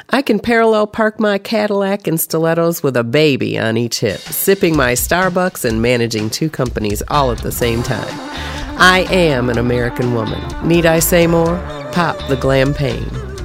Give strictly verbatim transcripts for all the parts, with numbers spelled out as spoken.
I can parallel park my Cadillac and stilettos with a baby on each hip, sipping my Starbucks and managing two companies all at the same time. I am an American woman. Need I say more? Pop the glam pain.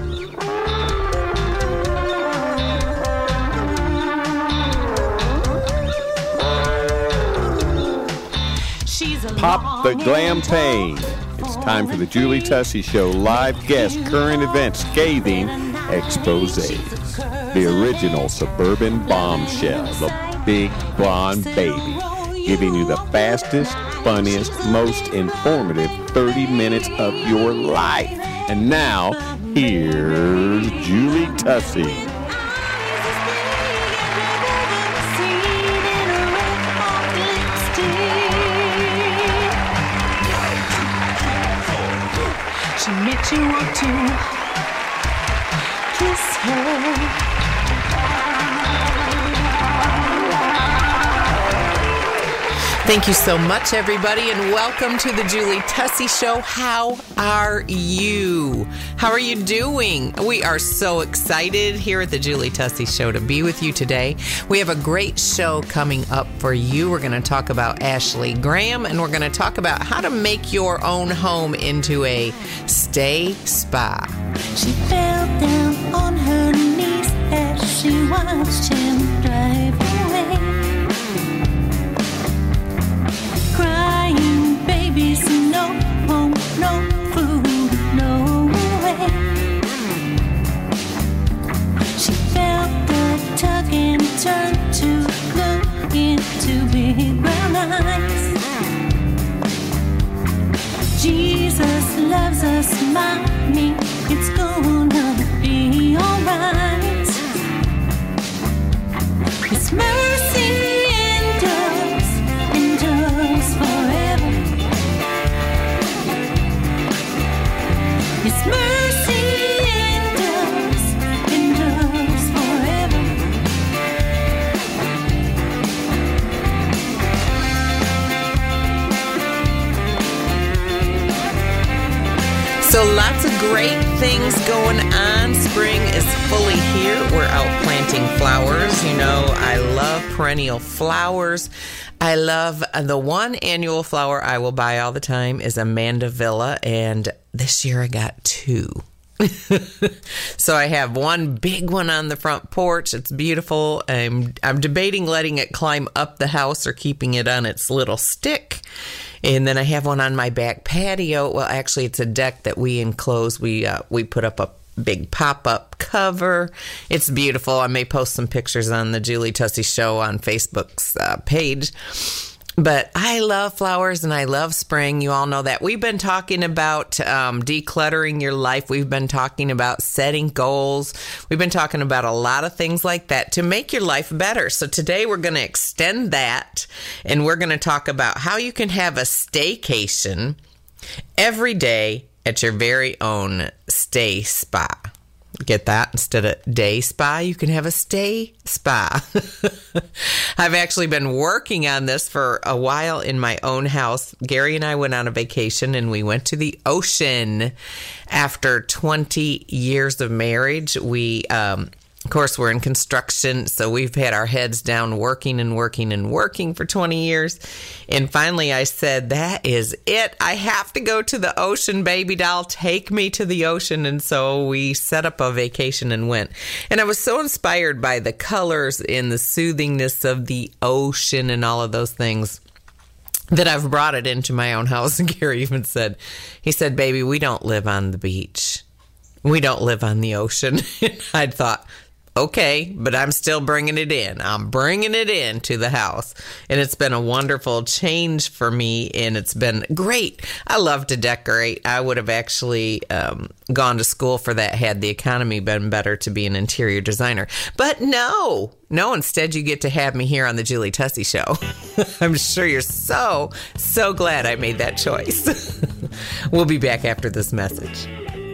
Pop the glam pain. It's time for the Julie Tussey Show live guest current events scathing exposés. The original suburban bombshell, the big blonde baby, giving you the fastest, funniest, most informative thirty minutes of your life. And now, here's Julie Tussey. She makes you want to kiss her. Thank you so much, everybody, and welcome to the Julie Tussey Show. How are you? How are you doing? We are so excited here at the Julie Tussey Show to be with you today. We have a great show coming up for you. We're going to talk about Ashley Graham, and we're going to talk about how to make your own home into a stay spa. She fell down on her knees as she watched him drive away. Crying babies, no home, no food, no way. She felt the tug and turn to look into big brown eyes. Jesus loves us, mommy, it's gonna be alright. His mercy His mercy endures, endures forever. So lots of great things going on. Spring is fully here. We're out planting flowers. You know, I love perennial flowers. I love uh, the one annual flower I will buy all the time is a mandevilla, and this year I got two. So I have one big one on the front porch. It's beautiful. I'm I'm debating letting it climb up the house or keeping it on its little stick. And then I have one on my back patio. Well, actually, it's a deck that we enclose. We uh, we put up a big pop-up cover. It's beautiful. I may post some pictures on the Julie Tussey Show on Facebook's uh, page. But I love flowers and I love spring. You all know that. We've been talking about um, decluttering your life. We've been talking about setting goals. We've been talking about a lot of things like that to make your life better. So today we're going to extend that, and we're going to talk about how you can have a staycation every day at your very own stay spa. Get that? Instead of day spa, you can have a stay spa. I've actually been working on this for a while in my own house. Gary and I went on a vacation and we went to the ocean. After twenty years of marriage, we, um, of course, we're in construction, so we've had our heads down working and working and working for twenty years. And finally, I said, that is it. I have to go to the ocean, baby doll. Take me to the ocean. And so we set up a vacation and went. And I was so inspired by the colors and the soothingness of the ocean and all of those things that I've brought it into my own house. And Gary even said, he said, baby, we don't live on the beach. We don't live on the ocean. And I thought, okay, but I'm still bringing it in. I'm bringing it in to the house. And it's been a wonderful change for me, and it's been great. I love to decorate. I would have actually um, gone to school for that had the economy been better to be an interior designer. But no, no, instead you get to have me here on the Julie Tussey Show. I'm sure you're so, so glad I made that choice. We'll be back after this message.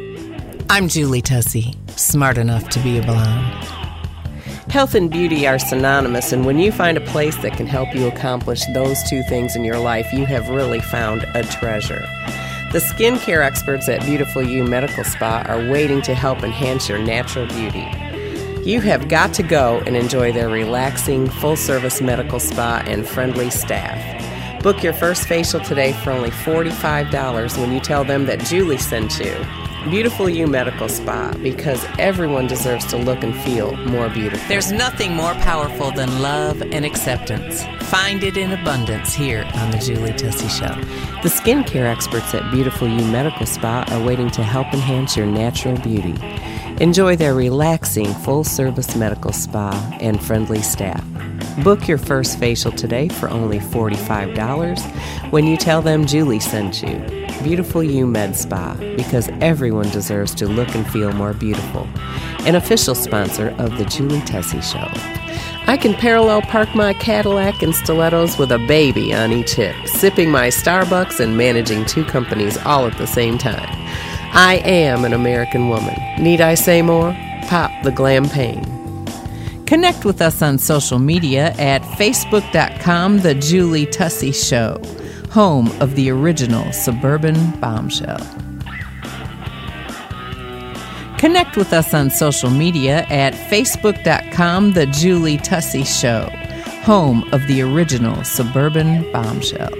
I'm Julie Tussey, smart enough to be a blonde. Health and beauty are synonymous, and when you find a place that can help you accomplish those two things in your life, you have really found a treasure. The skincare experts at Beautiful You Medical Spa are waiting to help enhance your natural beauty. You have got to go and enjoy their relaxing, full-service medical spa and friendly staff. Book your first facial today for only forty-five dollars when you tell them that Julie sent you. Beautiful You Medical Spa, because everyone deserves to look and feel more beautiful. There's nothing more powerful than love and acceptance. Find it in abundance here on The Julie Tussie Show. The skincare experts at Beautiful You Medical Spa are waiting to help enhance your natural beauty. Enjoy their relaxing, full-service medical spa and friendly staff. Book your first facial today for only forty-five dollars when you tell them Julie sent you. Beautiful You Med Spa, because everyone deserves to look and feel more beautiful. An official sponsor of The Julie Tussie Show. I can parallel park my Cadillac and stilettos with a baby on each hip, sipping my Starbucks and managing two companies all at the same time. I am an American woman. Need I say more? Pop the glam pain. Connect with us on social media at facebook dot com The Julie Tussie Show, home of the original Suburban Bombshell. Connect with us on social media at facebook dot com The Julie Tussie Show, home of the original Suburban Bombshell.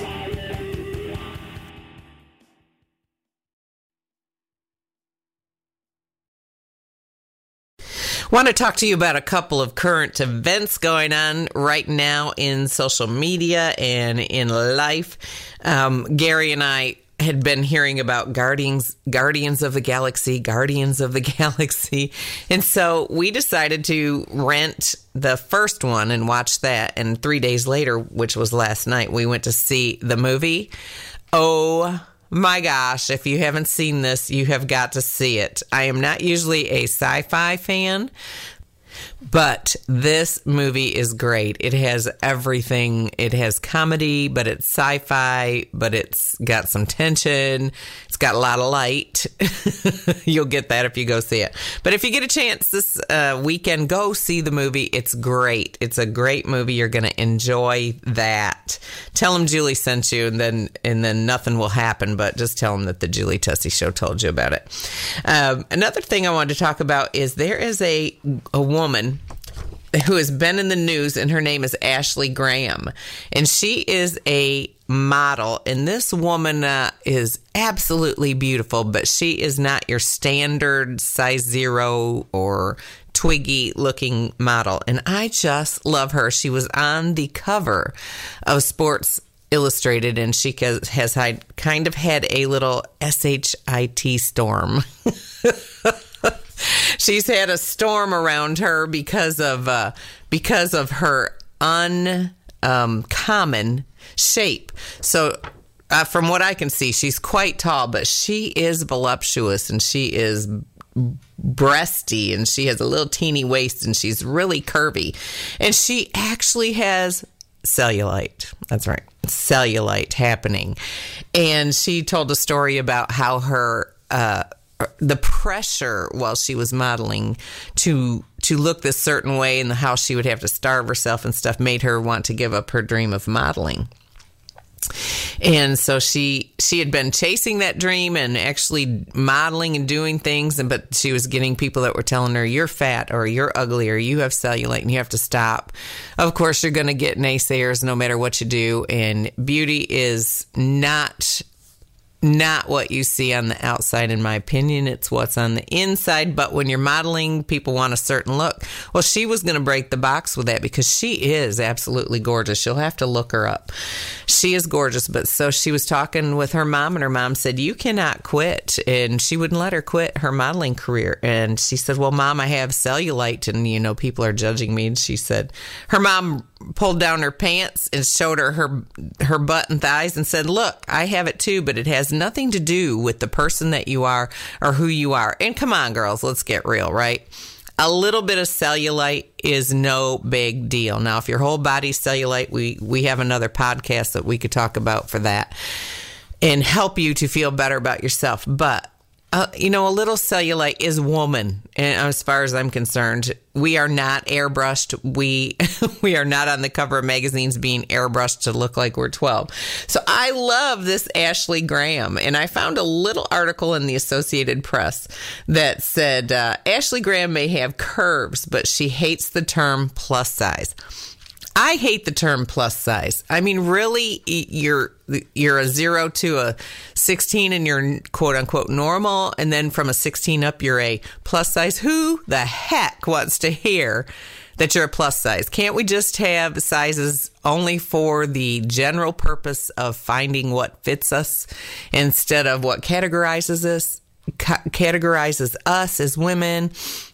Want to talk to you about a couple of current events going on right now in social media and in life. Um, Gary and I had been hearing about Guardians, Guardians of the Galaxy, Guardians of the Galaxy. And so we decided to rent the first one and watch that. And three days later, which was last night, we went to see the movie. Oh, my gosh, if you haven't seen this, you have got to see it. I am not usually a sci-fi fan, but this movie is great. It has everything. It has comedy, but it's sci-fi, but it's got some tension. It's got a lot of light. You'll get that if you go see it. But if you get a chance this uh, weekend, go see the movie. It's great. It's a great movie. You're going to enjoy that. Tell them Julie sent you, and then and then nothing will happen, but just tell them that the Julie Tussie Show told you about it. Um, another thing I wanted to talk about is there is a a woman who has been in the news, and her name is Ashley Graham, and she is a model, and this woman uh, is absolutely beautiful, but she is not your standard size zero or Twiggy looking model, and I just love her. She was on the cover of Sports Illustrated, and she has, has had, kind of had a little S H I T storm. She's had a storm around her because of uh, because of her uncommon um, shape. So uh, from what I can see, she's quite tall, but she is voluptuous, and she is breasty, and she has a little teeny waist, and she's really curvy. And she actually has cellulite. That's right. Cellulite happening. And she told a story about how her... Uh, the pressure while she was modeling to to look this certain way, and how she would have to starve herself and stuff, made her want to give up her dream of modeling. And so she she had been chasing that dream and actually modeling and doing things, and but she was getting people that were telling her, you're fat, or you're ugly, or you have cellulite and you have to stop. Of course, you're going to get naysayers no matter what you do, and beauty is not Not what you see on the outside, in my opinion. It's what's on the inside. But when you're modeling, people want a certain look. Well, she was going to break the box with that, because she is absolutely gorgeous. You'll have to look her up. She is gorgeous. But so she was talking with her mom, and her mom said, you cannot quit. And she wouldn't let her quit her modeling career. And she said, well, Mom, I have cellulite, and, you know, people are judging me. And she said, her mom pulled down her pants and showed her, her her butt and thighs and said, look, I have it too, but it has nothing to do with the person that you are or who you are. And come on, girls, let's get real, right? A little bit of cellulite is no big deal. Now, if your whole body's cellulite, we, we have another podcast that we could talk about for that and help you to feel better about yourself. But Uh, you know, a little cellulite is woman, and as far as I'm concerned. We are not airbrushed. We we are not on the cover of magazines being airbrushed to look like we're twelve. So I love this Ashley Graham, and I found a little article in the Associated Press that said uh, Ashley Graham may have curves, but she hates the term plus size. I hate the term plus size. I mean, really, you're you're a zero to a sixteen and you're quote unquote normal. And then from a sixteen up, you're a plus size. Who the heck wants to hear that you're a plus size? Can't we just have sizes only for the general purpose of finding what fits us instead of what categorizes us, ca- categorizes us as women?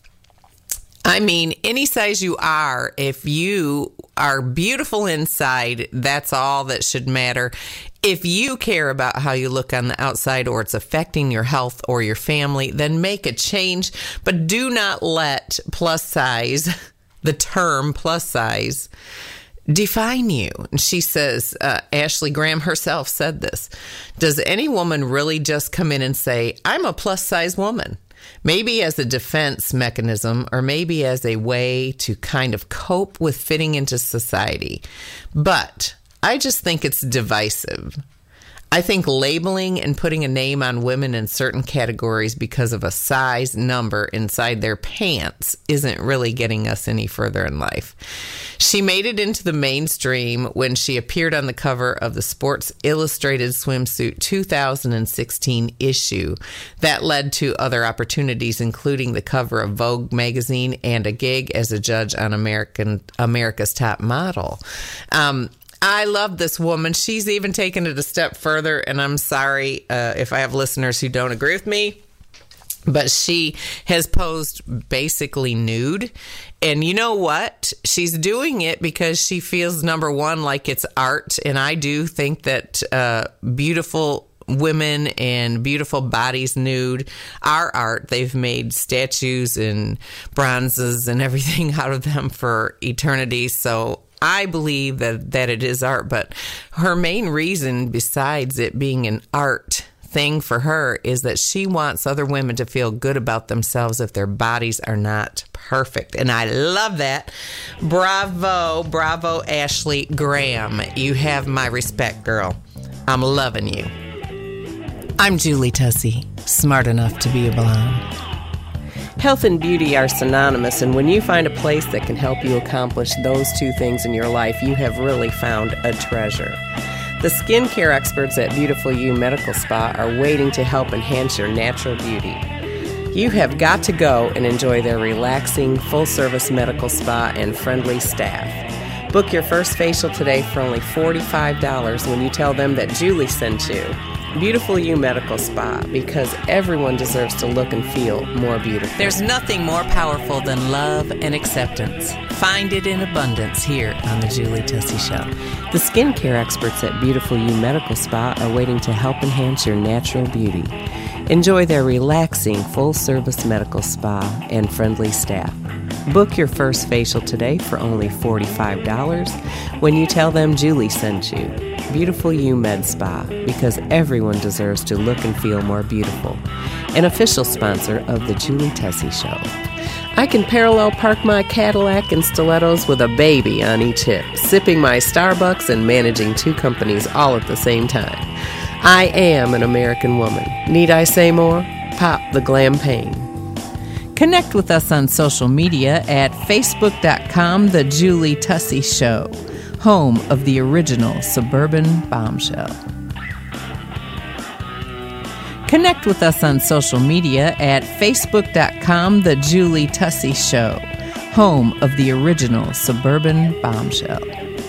I mean, any size you are, if you are beautiful inside, that's all that should matter. If you care about how you look on the outside or it's affecting your health or your family, then make a change. But do not let plus size, the term plus size, define you. And she says, uh, Ashley Graham herself said this. Does any woman really just come in and say, I'm a plus size woman? Maybe as a defense mechanism, or maybe as a way to kind of cope with fitting into society. But I just think it's divisive. I think labeling and putting a name on women in certain categories because of a size number inside their pants isn't really getting us any further in life. She made it into the mainstream when she appeared on the cover of the Sports Illustrated Swimsuit two thousand sixteen issue. That led to other opportunities, including the cover of Vogue magazine and a gig as a judge on American America's Top Model. Um, I love this woman. She's even taken it a step further, and I'm sorry uh, if I have listeners who don't agree with me, but she has posed basically nude. And you know what? She's doing it because she feels, number one, like it's art. And I do think that uh, beautiful women and beautiful bodies nude are art. They've made statues and bronzes and everything out of them for eternity. So I believe that, that it is art. But her main reason, besides it being an art thing for her, is that she wants other women to feel good about themselves if their bodies are not perfect. And I love that. Bravo, bravo, Ashley Graham. You have my respect, girl. I'm loving you. I'm Julie Tussey, smart enough to be a blonde. Health and beauty are synonymous, and when you find a place that can help you accomplish those two things in your life, you have really found a treasure. The skincare experts at Beautiful You Medical Spa are waiting to help enhance your natural beauty. You have got to go and enjoy their relaxing, full-service medical spa and friendly staff. Book your first facial today for only forty-five dollars when you tell them that Julie sent you. Beautiful You Medical Spa, because everyone deserves to look and feel more beautiful. There's nothing more powerful than love and acceptance. Find it in abundance here on The Julie Tussey Show. The skincare experts at Beautiful You Medical Spa are waiting to help enhance your natural beauty. Enjoy their relaxing, full-service medical spa and friendly staff. Book your first facial today for only forty-five dollars when you tell them Julie sent you. Beautiful You Med Spa, because everyone deserves to look and feel more beautiful. An official sponsor of The Julie Tussey Show. I can parallel park my Cadillac and stilettos with a baby on each hip, sipping my Starbucks and managing two companies all at the same time. I am an American woman. Need I say more? Pop the glam pain. Connect with us on social media at facebook dot com The Julie Tussey Show, home of the original Suburban Bombshell. Connect with us on social media at facebook dot com The Julie Tussey Show, home of the original Suburban Bombshell.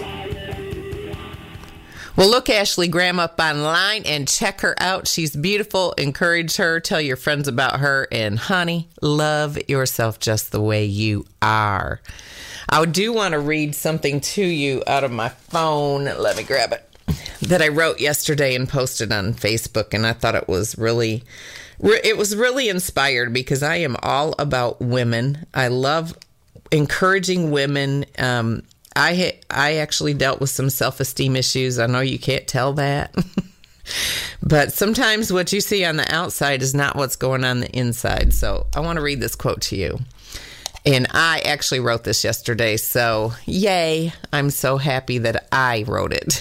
Well, look Ashley Graham up online and check her out. She's beautiful. Encourage her. Tell your friends about her. And honey, love yourself just the way you are. I do want to read something to you out of my phone. Let me grab it. That I wrote yesterday and posted on Facebook. And I thought it was really, it was really inspired because I am all about women. I love encouraging women. Um, I I actually dealt with some self-esteem issues. I know you can't tell that. But sometimes what you see on the outside is not what's going on the inside. So I want to read this quote to you. And I actually wrote this yesterday, so yay, I'm so happy that I wrote it.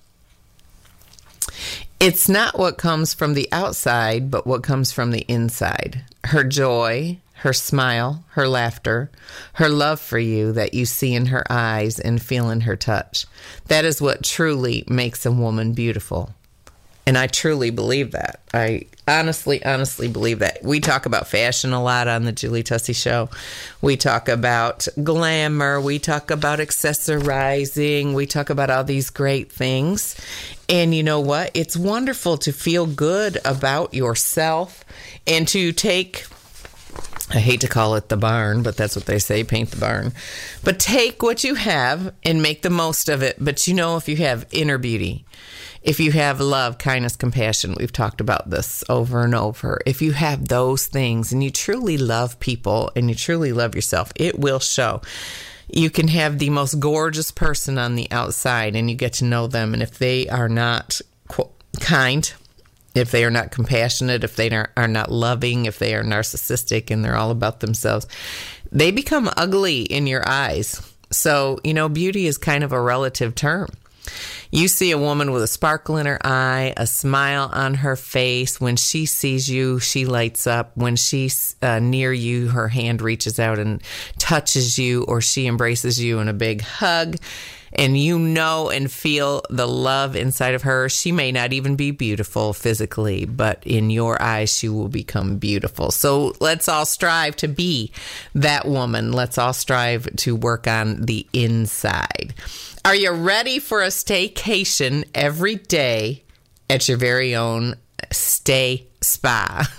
It's not what comes from the outside, but what comes from the inside. Her joy, her smile, her laughter, her love for you that you see in her eyes and feel in her touch. That is what truly makes a woman beautiful. And I truly believe that. I honestly, honestly believe that. We talk about fashion a lot on the Julie Tussey Show. We talk about glamour. We talk about accessorizing. We talk about all these great things. And you know what? It's wonderful to feel good about yourself and to take... I hate to call it the barn, but that's what they say, paint the barn. But take what you have and make the most of it. But you know, if you have inner beauty, if you have love, kindness, compassion, we've talked about this over and over. If you have those things and you truly love people and you truly love yourself, it will show. You can have the most gorgeous person on the outside and you get to know them. And if they are not kind, if they are not compassionate, if they are not loving, if they are narcissistic and they're all about themselves, they become ugly in your eyes. So, you know, beauty is kind of a relative term. You see a woman with a sparkle in her eye, a smile on her face. When she sees you, she lights up. When she's uh, near you, her hand reaches out and touches you, or she embraces you in a big hug. And you know and feel the love inside of her. She may not even be beautiful physically, but in your eyes, she will become beautiful. So let's all strive to be that woman. Let's all strive to work on the inside. Are you ready for a staycation every day at your very own Stay Spa?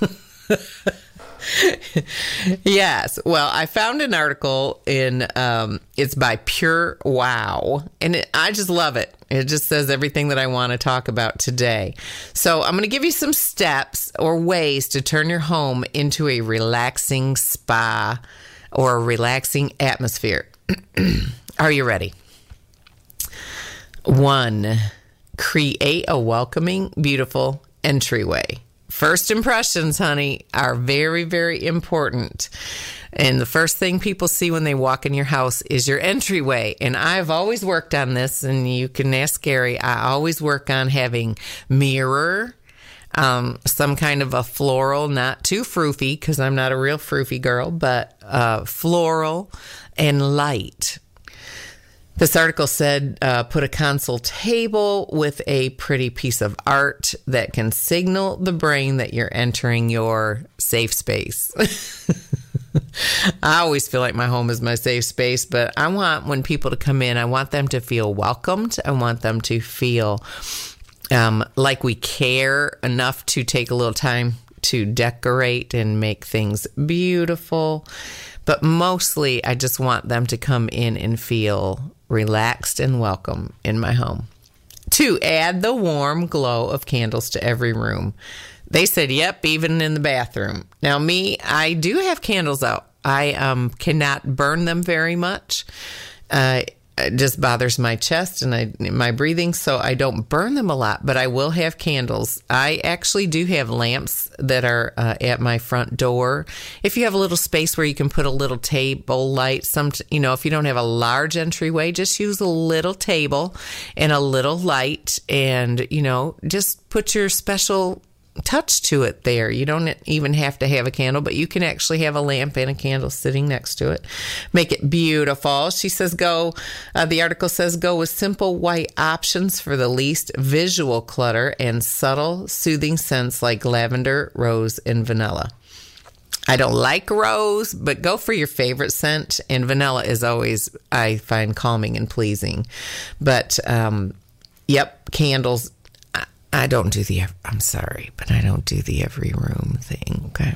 Yes. Well, I found an article in, um, it's by Pure Wow, and it, I just love it. It just says everything that I want to talk about today. So I'm going to give you some steps or ways to turn your home into a relaxing spa or a relaxing atmosphere. Are you ready? One, create a welcoming, beautiful entryway. First impressions, honey, are very, very important. And the first thing people see when they walk in your house is your entryway. And I've always worked on this, and you can ask Gary. I always work on having mirror, um, some kind of a floral, not too froofy, because I'm not a real froofy girl, but uh, floral and light. This article said, uh, put a console table with a pretty piece of art that can signal the brain that you're entering your safe space. I always feel like my home is my safe space, but I want when people to come in, I want them to feel welcomed. I want them to feel um, like we care enough to take a little time to decorate and make things beautiful. But mostly, I just want them to come in and feel relaxed and welcome in my home. Two, add the warm glow of candles to every room. They said, yep, even in the bathroom. Now, me, I do have candles out. I um, cannot burn them very much. Uh, it just bothers my chest and I, my breathing, so I don't burn them a lot, but I will have candles. I actually do have lamps that are uh, at my front door. If you have a little space where you can put a little table light, some, you know, if you don't have a large entryway, just use a little table and a little light and, you know, just put your special touch to it there. You don't even have to have a candle, but you can actually have a lamp and a candle sitting next to it. Make it beautiful. She says go, uh, the article says go with simple white options for the least visual clutter and subtle soothing scents like lavender, rose, and vanilla. I don't like rose, but go for your favorite scent. And vanilla is always, I find, calming and pleasing. But, um, yep, candles. I don't do the, I'm sorry, but I don't do the every room thing, okay?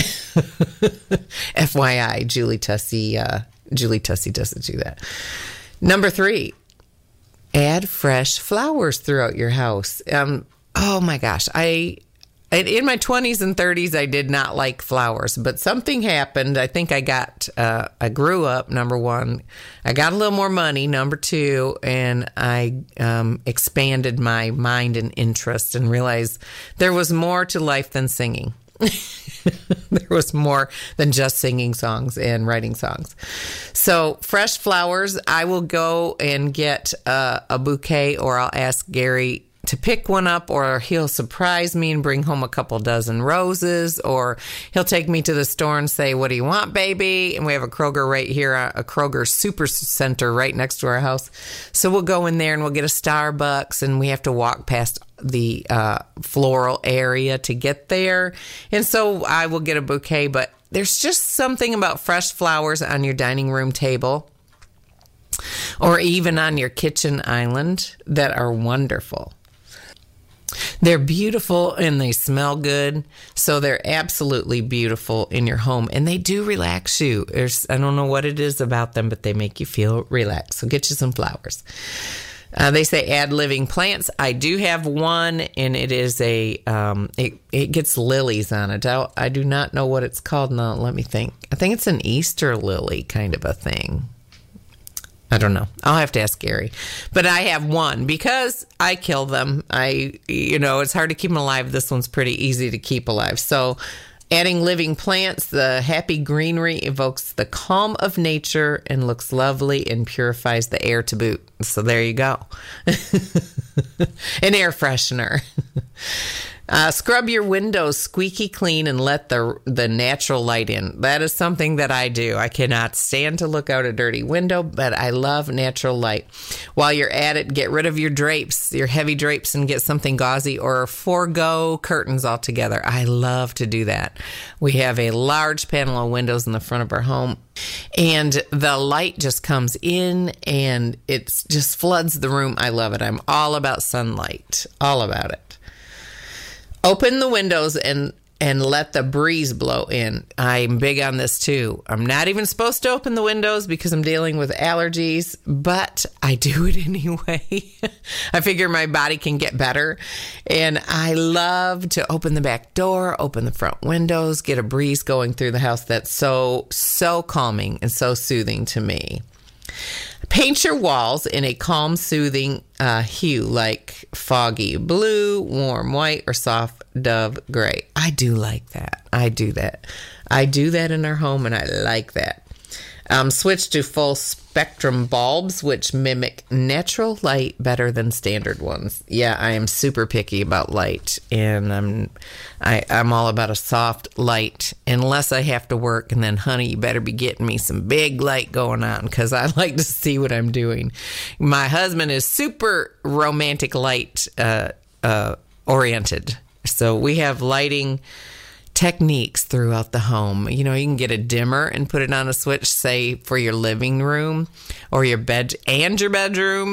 F Y I, Julie Tussey, uh, Julie Tussey doesn't do that. Number three, add fresh flowers throughout your house. Um, oh my gosh, I in in my twenties and thirties, I did not like flowers, but something happened. I think I got, uh, I grew up, number one. I got a little more money, number two, and I um, expanded my mind and interest and realized there was more to life than singing. There was more than just singing songs and writing songs. So fresh flowers, I will go and get uh, a bouquet, or I'll ask Gary to pick one up, or he'll surprise me and bring home a couple dozen roses, or he'll take me to the store and say, what do you want, baby? And we have a Kroger right here, a Kroger super center right next to our house. So we'll go in there and we'll get a Starbucks, and we have to walk past the uh, floral area to get there. And so I will get a bouquet, but there's just something about fresh flowers on your dining room table, or even on your kitchen island, that are wonderful. They're beautiful and they smell good, so they're absolutely beautiful in your home, and they do relax you. There's, I don't know what it is about them, but they make you feel relaxed. So get you some flowers. Uh, they say add living plants. I do have one, and it is a, um, it, it gets lilies on it. I, I do not know what it's called now. Let me think. I think it's an Easter lily kind of a thing. I don't know. I'll have to ask Gary. But I have one because I kill them. I, you know, it's hard to keep them alive. This one's pretty easy to keep alive. So adding living plants, the happy greenery evokes the calm of nature and looks lovely and purifies the air to boot. So there you go. An air freshener. Uh, scrub your windows squeaky clean and let the the natural light in. That is something that I do. I cannot stand to look out a dirty window, but I love natural light. While you're at it, get rid of your drapes, your heavy drapes, and get something gauzy, or forego curtains altogether. I love to do that. We have a large panel of windows in the front of our home, and the light just comes in and it just floods the room. I love it. I'm all about sunlight, all about it. Open the windows and, and let the breeze blow in. I'm big on this too. I'm not even supposed to open the windows because I'm dealing with allergies, but I do it anyway. I figure my body can get better. And I love to open the back door, open the front windows, get a breeze going through the house. That's so, so calming and so soothing to me. Paint your walls in a calm, soothing uh, hue like foggy blue, warm white, or soft dove gray. I do like that. I do that. I do that in our home, and I like that. Um, switch to full spectrum bulbs, which mimic natural light better than standard ones. Yeah, I am super picky about light, and I'm I, I'm all about a soft light, unless I have to work. And then, honey, you better be getting me some big light going on, because I like to see what I'm doing. My husband is super romantic light uh, uh, oriented, so we have lighting techniques throughout the home. You know, you can get a dimmer and put it on a switch, say for your living room or your bed and your bedroom.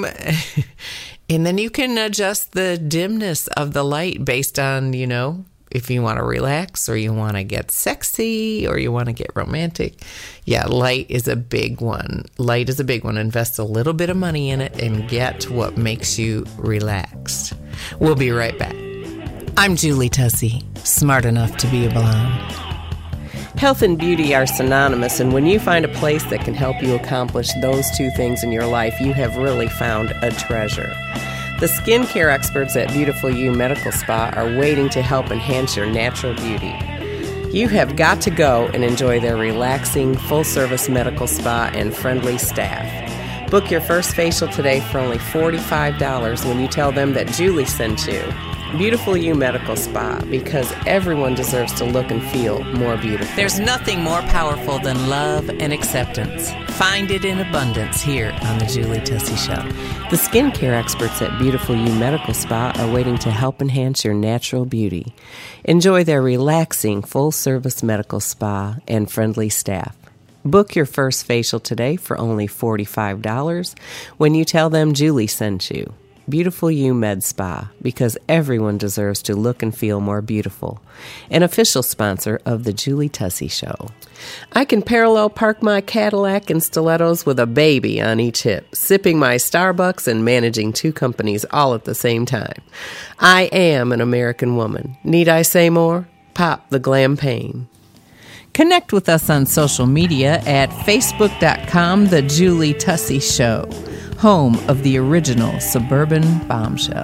And then you can adjust the dimness of the light based on, you know, if you want to relax or you want to get sexy or you want to get romantic. Yeah, light is a big one. Light is a big one. Invest a little bit of money in it and get what makes you relaxed. We'll be right back. I'm Julie Tussey, smart enough to be a blonde. Health and beauty are synonymous, and when you find a place that can help you accomplish those two things in your life, you have really found a treasure. The skincare experts at Beautiful You Medical Spa are waiting to help enhance your natural beauty. You have got to go and enjoy their relaxing, full-service medical spa and friendly staff. Book your first facial today for only forty-five dollars when you tell them that Julie sent you. Beautiful You Medical Spa, because everyone deserves to look and feel more beautiful. There's nothing more powerful than love and acceptance. Find it in abundance here on The Julie Tussey Show. The skincare experts at Beautiful You Medical Spa are waiting to help enhance your natural beauty. Enjoy their relaxing, full-service medical spa and friendly staff. Book your first facial today for only forty-five dollars when you tell them Julie sent you. Beautiful You Med Spa, because everyone deserves to look and feel more beautiful. An official sponsor of The Julie Tussey Show. I can parallel park my Cadillac and stilettos with a baby on each hip, sipping my Starbucks and managing two companies all at the same time. I am an American woman. Need I say more? Pop the glam pain. Connect with us on social media at facebook dot com The Julie Tussey Show, home of the original Suburban Bombshell.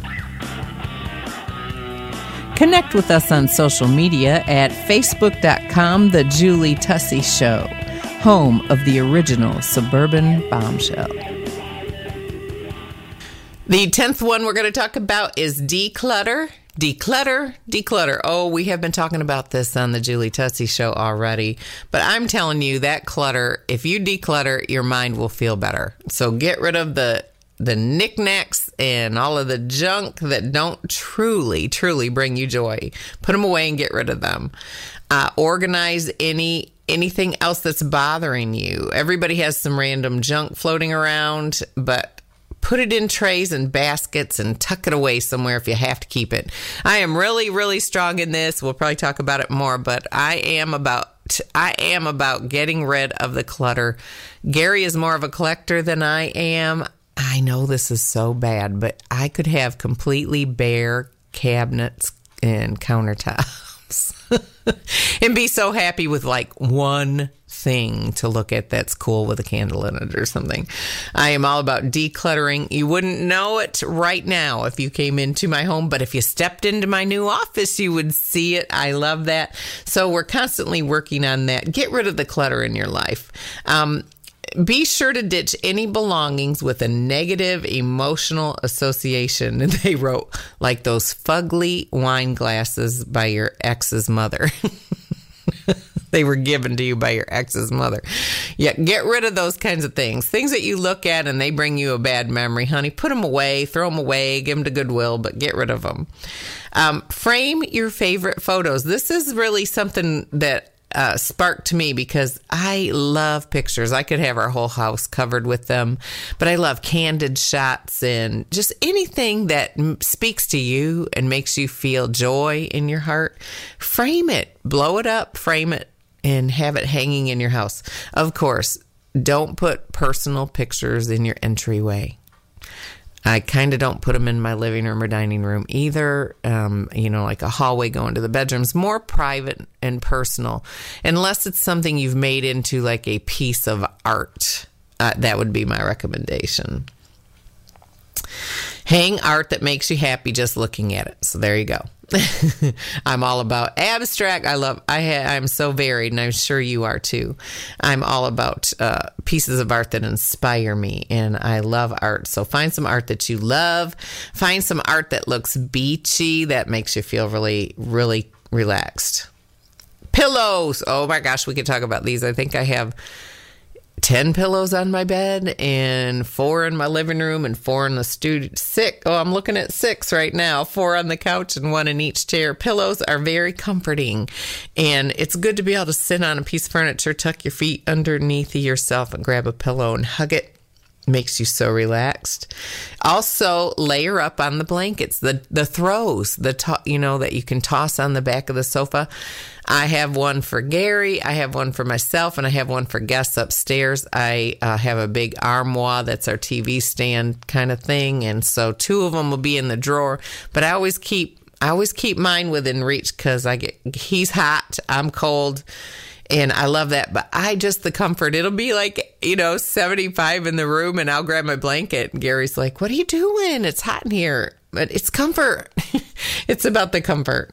Connect with us on social media at facebook dot com The Julie Tussey Show, home of the original Suburban Bombshell. The tenth one we're going to talk about is declutter. Declutter, declutter. Oh, we have been talking about this on the Julie Tussey Show already, but I'm telling you that clutter, if you declutter, your mind will feel better. So get rid of the the knickknacks and all of the junk that don't truly, truly bring you joy. Put them away and get rid of them. Uh, organize any anything else that's bothering you. Everybody has some random junk floating around, but put it in trays and baskets and tuck it away somewhere if you have to keep it. I am really, really strong in this. We'll probably talk about it more, but I am about I am about getting rid of the clutter. Gary is more of a collector than I am. I know this is so bad, but I could have completely bare cabinets and countertops and be so happy with like one thing to look at that's cool with a candle in it or something. I am all about decluttering. You wouldn't know it right now if you came into my home, but if you stepped into my new office, you would see it. I love that. So we're constantly working on that. Get rid of the clutter in your life. Um, Be sure to ditch any belongings with a negative emotional association. And they wrote, like those fugly wine glasses by your ex's mother. They were given to you by your ex's mother. Yeah, get rid of those kinds of things. Things that you look at and they bring you a bad memory, honey. Put them away, throw them away, give them to Goodwill, but get rid of them. Um, frame your favorite photos. This is really something that Uh, sparked to me because I love pictures. I could have our whole house covered with them, but I love candid shots and just anything that m- speaks to you and makes you feel joy in your heart. Frame it, blow it up, frame it, and have it hanging in your house. Of course, don't put personal pictures in your entryway. I kind of don't put them in my living room or dining room either. Um, you know, like a hallway going to the bedrooms, more private and personal, unless it's something you've made into like a piece of art. Uh, that would be my recommendation. Hang art that makes you happy just looking at it. So there you go. I'm all about abstract. I love, I ha, I'm so varied, and I'm sure you are too. I'm all about uh, pieces of art that inspire me, and I love art. So find some art that you love. Find some art that looks beachy, that makes you feel really, really relaxed. Pillows. Oh my gosh, we could talk about these. I think I have ten pillows on my bed and four in my living room and four in the studio. Six. Oh, I'm looking at six right now. Four on the couch and one in each chair. Pillows are very comforting, and it's good to be able to sit on a piece of furniture, tuck your feet underneath yourself and grab a pillow and hug it. Makes you so relaxed. Also, layer up on the blankets, the the throws, the to, you know that you can toss on the back of the sofa. I have one for Gary, I have one for myself, and I have one for guests upstairs. I uh, have a big armoire that's our T V stand kind of thing, and so two of them will be in the drawer. But I always keep I always keep mine within reach because I get he's hot, I'm cold. And I love that, but I just, the comfort, it'll be like, you know, seventy-five in the room and I'll grab my blanket and Gary's like, what are you doing? It's hot in here, but it's comfort. It's about the comfort.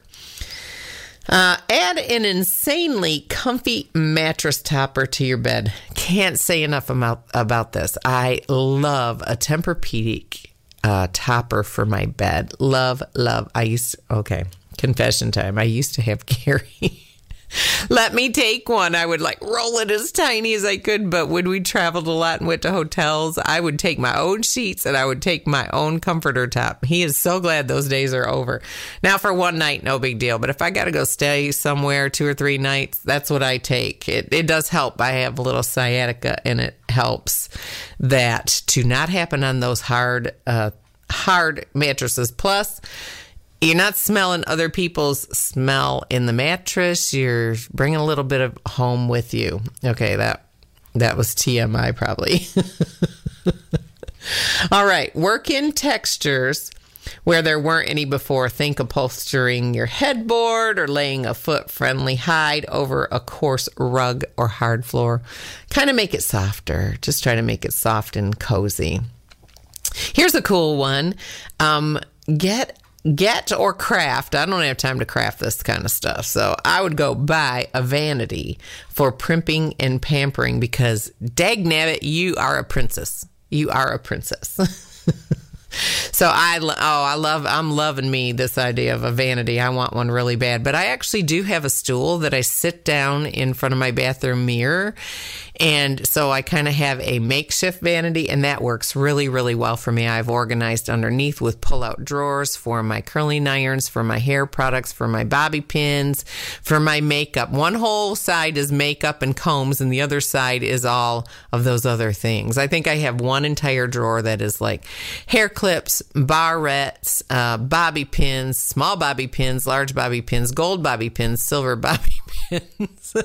Uh, add an insanely comfy mattress topper to your bed. Can't say enough about, about this. I love a Tempur-Pedic uh, topper for my bed. Love, love. I used to, okay, confession time. I used to have Gary let me take one. I would like roll it as tiny as I could, but when we traveled a lot and went to hotels, I would take my own sheets and I would take my own comforter top. He is so glad those days are over. Now for one night, no big deal, but if I got to go stay somewhere two or three nights, that's what I take. It, it does help. I have a little sciatica and it helps that to not happen on those hard uh hard mattresses. Plus, you're not smelling other people's smell in the mattress. You're bringing a little bit of home with you. Okay, that that was T M I probably. All right, work in textures where there weren't any before. Think upholstering your headboard or laying a foot-friendly hide over a coarse rug or hard floor. Kind of make it softer. Just try to make it soft and cozy. Here's a cool one. Um, get get or craft. I don't have time to craft this kind of stuff, so I would go buy a vanity for primping and pampering because, dagnabbit, you are a princess. You are a princess. So I, oh, I love, I'm loving me this idea of a vanity. I want one really bad. But I actually do have a stool that I sit down in front of my bathroom mirror. And so I kind of have a makeshift vanity, and that works really, really well for me. I've organized underneath with pull-out drawers for my curling irons, for my hair products, for my bobby pins, for my makeup. One whole side is makeup and combs, and the other side is all of those other things. I think I have one entire drawer that is like hair clips, barrettes, uh, bobby pins, small bobby pins, large bobby pins, gold bobby pins, silver bobby pins,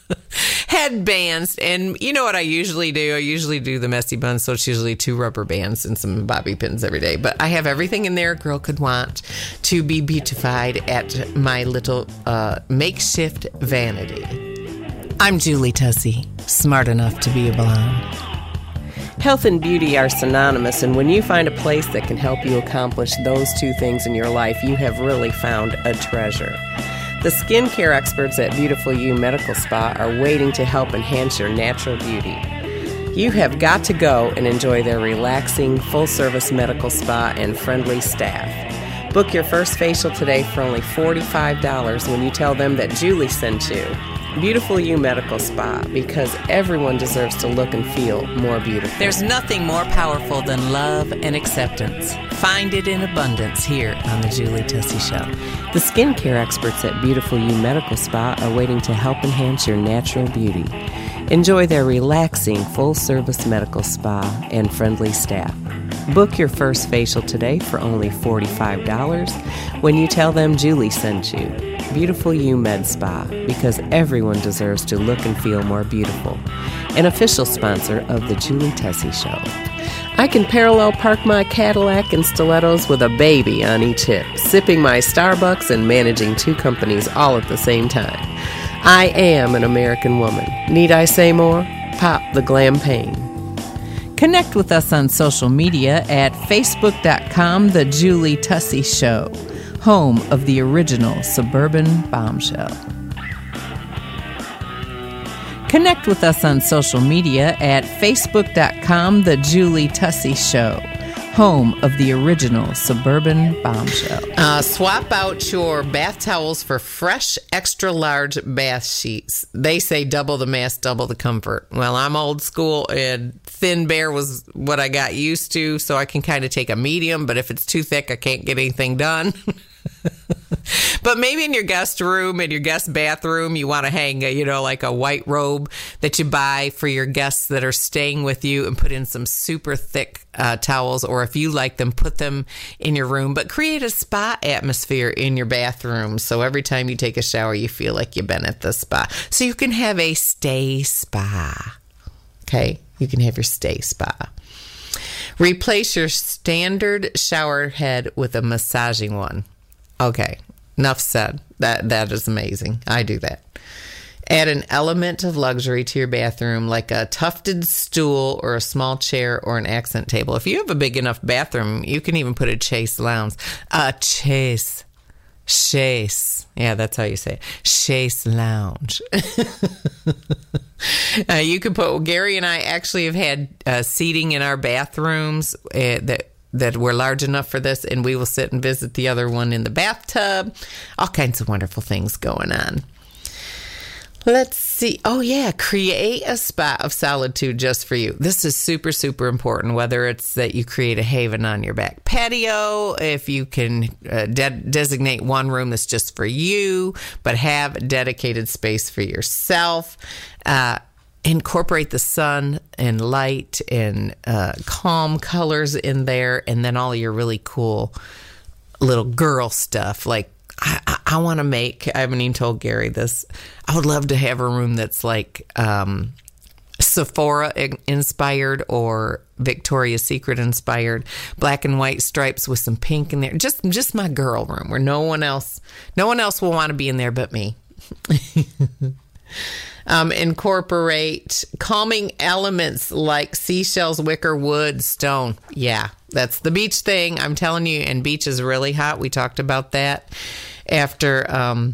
headbands. And you know what I usually do? I usually do the messy bun, so it's usually two rubber bands and some bobby pins every day. But I have everything in there a girl could want to be beautified at my little uh, makeshift vanity. I'm Julie Tussey, smart enough to be a blonde. Health and beauty are synonymous, and when you find a place that can help you accomplish those two things in your life, you have really found a treasure. The skincare experts at Beautiful You Medical Spa are waiting to help enhance your natural beauty. You have got to go and enjoy their relaxing, full-service medical spa and friendly staff. Book your first facial today for only forty-five dollars when you tell them that Julie sent you. Beautiful You Medical Spa, because everyone deserves to look and feel more beautiful. There's nothing more powerful than love and acceptance. Find it in abundance here on the Julie Tussey Show. The skincare experts at Beautiful You Medical Spa are waiting to help enhance your natural beauty. Enjoy their relaxing, full-service medical spa and friendly staff. Book your first facial today for only forty-five dollars when you tell them Julie sent you. Beautiful You Med Spa, because everyone deserves to look and feel more beautiful. An official sponsor of the Julie Tussey Show. I can parallel park my Cadillac and stilettos with a baby on each hip, sipping my Starbucks and managing two companies all at the same time. I am an American woman. Need I say more? Pop the glam pain. Connect with us on social media at facebook dot com, The Julie Tussey Show, home of the original Suburban Bombshell. Connect with us on social media at facebook dot com, The Julie Tussey Show, home of the original Suburban Bombshell. Uh, swap out your bath towels for fresh, extra large bath sheets. They say double the mass, double the comfort. Well, I'm old school, and thin bear was what I got used to, so I can kind of take a medium, but if it's too thick, I can't get anything done. But maybe in your guest room, in your guest bathroom, you want to hang, a, you know, like a white robe that you buy for your guests that are staying with you, and put in some super thick uh, towels, or if you like them, put them in your room. But create a spa atmosphere in your bathroom, so every time you take a shower, you feel like you've been at the spa. So you can have a stay spa. Okay? You can have your stay spa. Replace your standard shower head with a massaging one. Okay, enough said. That that is amazing. I do that. Add an element of luxury to your bathroom, like a tufted stool or a small chair or an accent table. If you have a big enough bathroom, you can even put a chaise lounge. A chaise. Chaise. Yeah, that's how you say it. Chaise lounge. uh, you could put, Gary and I actually have had uh, seating in our bathrooms uh, that that were large enough for this, and we will sit and visit the other one in the bathtub. All kinds of wonderful things going on. Let's see. Oh, yeah. Create a spot of solitude just for you. This is super, super important, whether it's that you create a haven on your back patio, if you can uh, de- designate one room that's just for you, but have a dedicated space for yourself. Uh, incorporate the sun and light and uh, calm colors in there, and then all your really cool little girl stuff. Like, I, I, I want to make, I haven't even told Gary this, I would love to have a room that's like um, Sephora inspired or Victoria's Secret inspired, black and white stripes with some pink in there. Just just my girl room where no one else, no one else will want to be in there but me. Um, incorporate calming elements like seashells, wicker, wood, stone. Yeah, that's the beach thing. I'm telling you, and beach is really hot. We talked about that after um,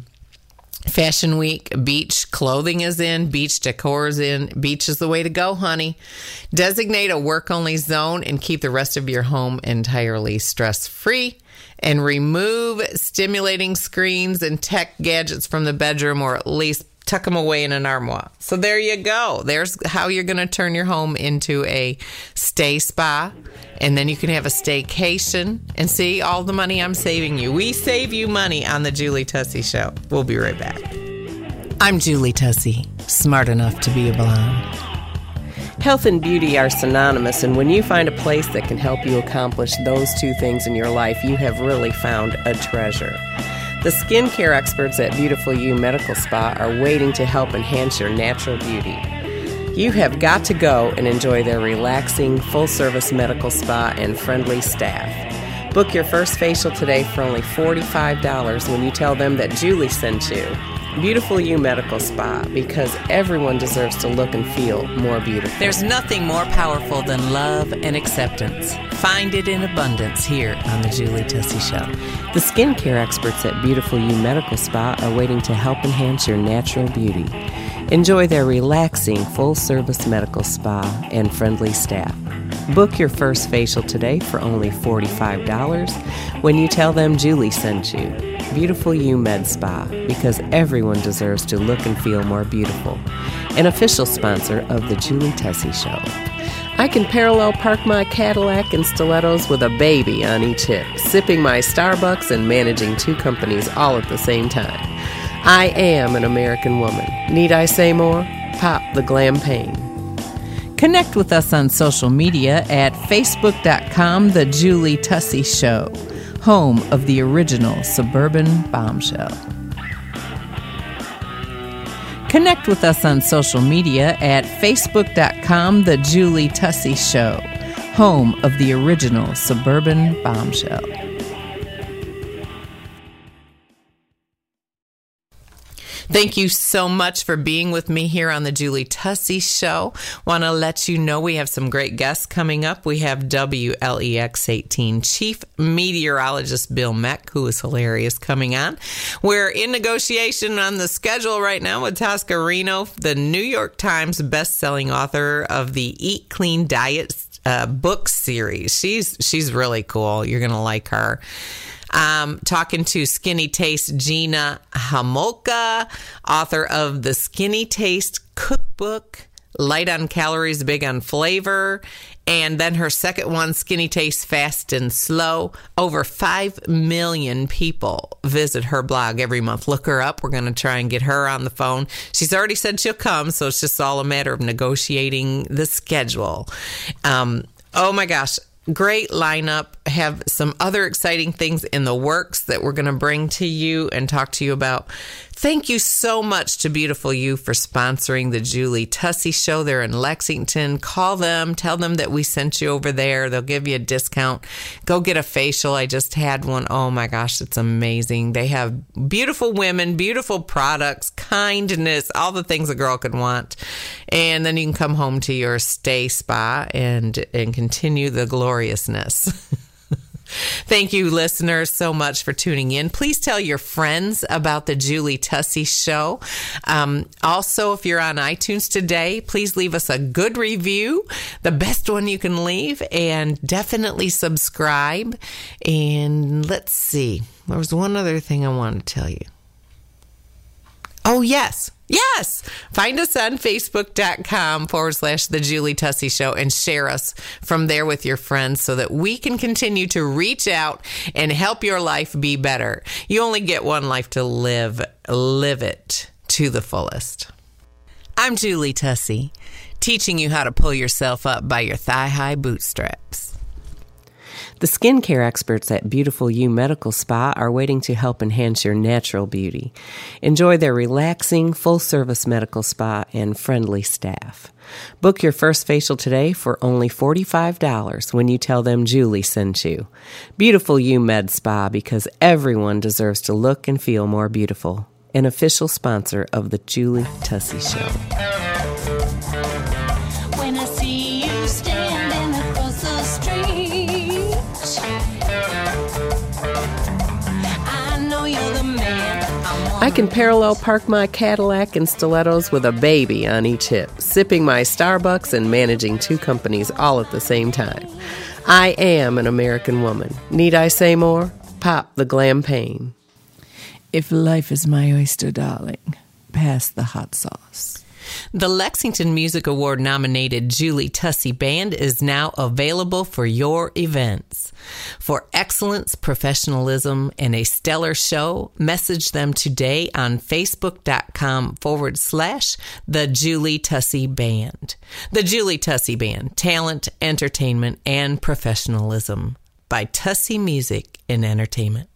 Fashion Week. Beach clothing is in, beach decor is in. Beach is the way to go, honey. Designate a work-only zone and keep the rest of your home entirely stress-free. And remove stimulating screens and tech gadgets from the bedroom, or at least tuck them away in an armoire. So there you go. There's how you're going to turn your home into a stay spa. And then you can have a staycation. And see all the money I'm saving you. We save you money on the Julie Tussey Show. We'll be right back. I'm Julie Tussey, smart enough to be a blonde. Health and beauty are synonymous, and when you find a place that can help you accomplish those two things in your life, you have really found a treasure. The skincare experts at Beautiful You Medical Spa are waiting to help enhance your natural beauty. You have got to go and enjoy their relaxing, full-service medical spa and friendly staff. Book your first facial today for only forty-five dollars when you tell them that Julie sent you. Beautiful You Medical Spa, because everyone deserves to look and feel more beautiful. There's nothing more powerful than love and acceptance. Find it in abundance here on the Julie Tussey Show. The skincare experts at Beautiful You Medical Spa are waiting to help enhance your natural beauty. Enjoy their relaxing, full-service medical spa and friendly staff. Book your first facial today for only forty-five dollars when you tell them Julie sent you. Beautiful You Med Spa, because everyone deserves to look and feel more beautiful. An official sponsor of the Julie Tussey Show. I can parallel park my Cadillac and stilettos with a baby on each hip, sipping my Starbucks and managing two companies all at the same time. I am an American woman. Need I say more? Pop the glam pain. Connect with us on social media at facebook dot com, The Julie Tussey Show, home of the original Suburban Bombshell. Connect with us on social media at facebook dot com, The Julie Tussey Show, home of the original Suburban Bombshell. Thank you so much for being with me here on the Julie Tussey Show. Want to let you know we have some great guests coming up. We have W L E X eighteen Chief Meteorologist Bill Meck, who is hilarious, coming on. We're in negotiation on the schedule right now with Tosca Reno, the New York Times best-selling author of the Eat Clean Diet uh, book series. She's, she's really cool. You're going to like her. Um, talking to Skinny Taste Gina Hamolka, author of the Skinny Taste Cookbook, light on calories, big on flavor. And then her second one, Skinny Taste Fast and Slow. Over five million people visit her blog every month. Look her up. We're going to try and get her on the phone. She's already said she'll come, so it's just all a matter of negotiating the schedule. Um, oh my gosh. Great lineup. Have some other exciting things in the works that we're going to bring to you and talk to you about. Thank you so much to Beautiful You for sponsoring the Julie Tussey Show. They're in Lexington. Call them. Tell them that we sent you over there. They'll give you a discount. Go get a facial. I just had one. Oh my gosh, it's amazing. They have beautiful women, beautiful products, kindness, all the things a girl could want. And then you can come home to your stay spa and, and continue the gloriousness. Thank you, listeners, so much for tuning in. Please tell your friends about the Julie Tussey Show. Um, also, if you're on iTunes today, please leave us a good review, the best one you can leave, and definitely subscribe. And let's see, there was one other thing I wanted to tell you. Oh, yes. Yes. Find us on facebook.com forward slash The Julie Tussey Show and share us from there with your friends so that we can continue to reach out and help your life be better. You only get one life to live. Live it to the fullest. I'm Julie Tussey. teaching you how to pull yourself up by your thigh-high bootstraps. The skincare experts at Beautiful You Medical Spa are waiting to help enhance your natural beauty. Enjoy their relaxing, full-service medical spa and friendly staff. Book your first facial today for only forty-five dollars when you tell them Julie sent you. Beautiful You Med Spa, because everyone deserves to look and feel more beautiful. An official sponsor of the Julie Tussey Show. When I see you standing across the street, I know you're the man I can parallel park my Cadillac and stilettos with a baby on each hip, sipping my Starbucks and managing two companies all at the same time. I am an American woman. Need I say more? Pop the Glampane. If life is my oyster, darling, pass the hot sauce. The Lexington Music Award nominated Julie Tussey Band is now available for your events. For excellence, professionalism, and a stellar show, message them today on Facebook.com forward slash The Julie Tussey Band. The Julie Tussey Band, talent, entertainment, and professionalism by Tussey Music and Entertainment.